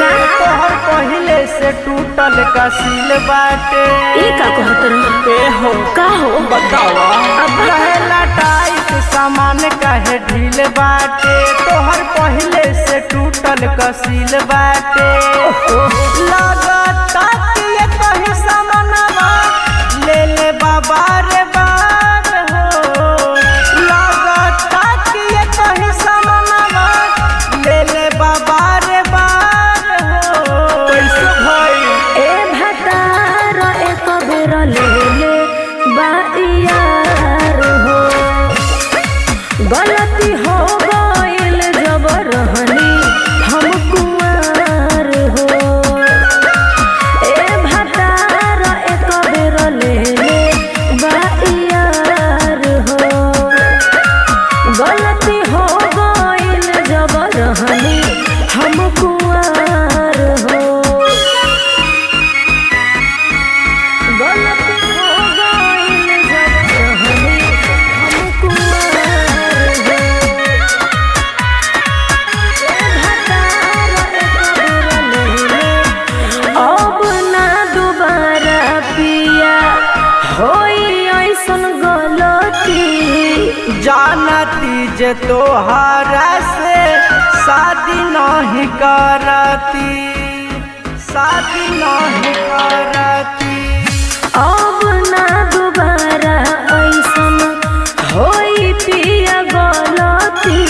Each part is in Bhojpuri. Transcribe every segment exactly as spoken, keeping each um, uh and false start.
तोहर पहिले से टूटल का सील बाटे। ई का कहत रह ए हो का हो बतावा अब रहला टाइट सामान काहे ढील बाटे। तोहर पहिले से टूटल का सील बाटे। लागता कि ये कहीं सामानवा ले ले बाबा रे बार हो। लागता कि ये कहीं सामानवा ले ले बाबा रे बार हो। कैसे भाई ए भतार एक बेर ले ले बाइयार हो। गलती हो गइल जब रहनी हम कुंवार हो। ए भतार एक बेर ले ले बाइयार हो। गलती हो गइल जब रहनी हम कुंवार हो। गलती हो गइल जब रहनी हम कुंवार हो। ए भतार एक बेर ले ले अब ना दोबारा पिया होई ऐसन गलती। जानती जे तोहरा से शादी नहीं करती। शादी नहीं करती। अब ना दोबारा ऐसन होई पिया गलती।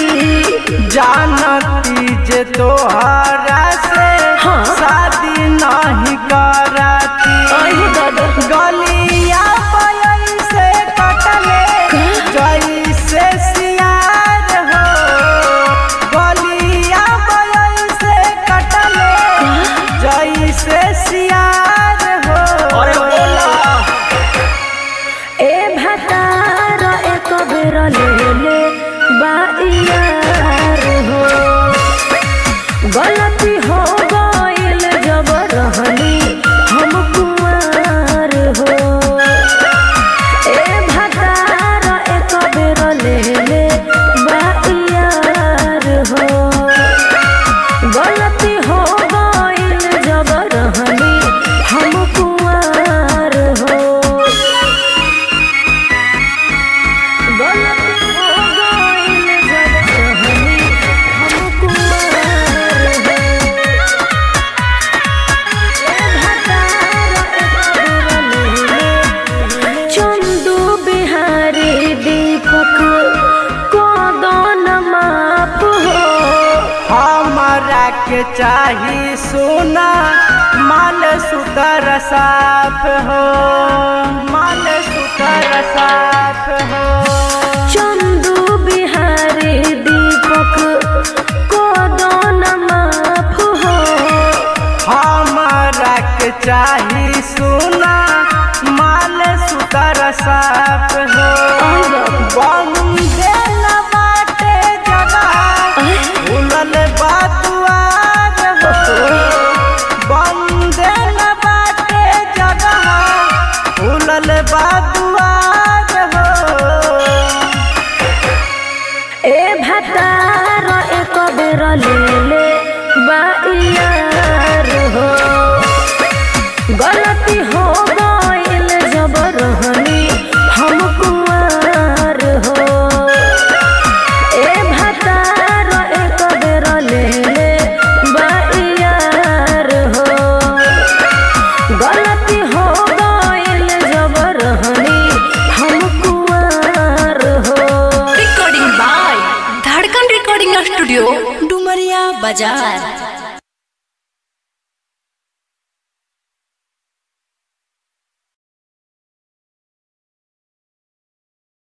जानती जे तोहरा से हाँ। शादी नहीं करती। अहि दादा गलिया पयई से कटले जैसे सियार हो। गलिया पयई से कटले जैसे सियार हो। अरे बोला ए भतार एक बेर ले ले बाइयार हो। गलती हो गइल जब रहनी हम कुंवार हो। ए भतार एक बेर ले ले बाइयार हो। गलती हो गइल जब रहनी हम कुंवार हो। गलती हो गइल जब रहनी हम कुंवार हो। ए भतार एक बेर ले ले चंदू बिहारी दीपक कोदन माप हो। हमरा के चाही सोना माल सुतर साफ हो। माल सुतर साफ हो। चंदू बिहारी दीपक कोदन माप हो। हमरा के चाही सोना माल सुतर साफ हो। बंदे न बाटे जगह भूलल बा दुआर हो। बंदे न बाटे जगह भूलल बा दुआर हो। ए भतार एक बेर ले ले बाइयार हो। गलती हो गइल जब रहनी हम कुंवार हो। ए भतार एक बेर ले ले बाइयार हो। गलती हो गइल जब रहनी हम कुंवार हो। Recording by Dhadkan recording studio Dumaria बाजार।